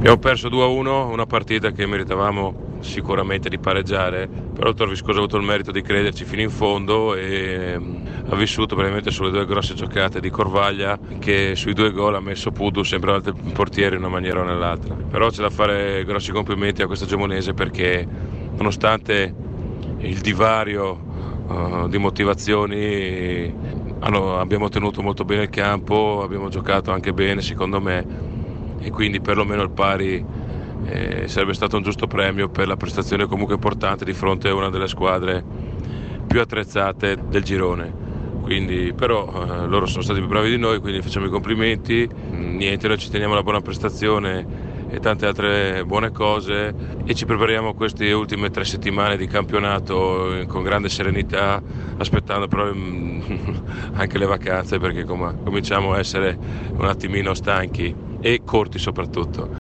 Abbiamo perso 2-1, una partita che meritavamo sicuramente di pareggiare, però il Torviscosa ha avuto il merito di crederci fino in fondo e ha vissuto veramente sulle due grosse giocate di Corvaglia, che sui 2 gol ha messo Pudu sempre al portiere in una maniera o nell'altra. Però c'è da fare grossi complimenti a questa Gemonese, perché nonostante il divario di motivazioni abbiamo tenuto molto bene il campo, abbiamo giocato anche bene secondo me, e quindi perlomeno il pari sarebbe stato un giusto premio per la prestazione comunque importante di fronte a una delle squadre più attrezzate del girone. Quindi, però loro sono stati più bravi di noi, quindi facciamo i complimenti. Niente, noi ci teniamo alla buona prestazione e tante altre buone cose, e ci prepariamo a queste ultime 3 settimane di campionato con grande serenità, aspettando però anche le vacanze, perché cominciamo a essere un attimino stanchi e corti soprattutto.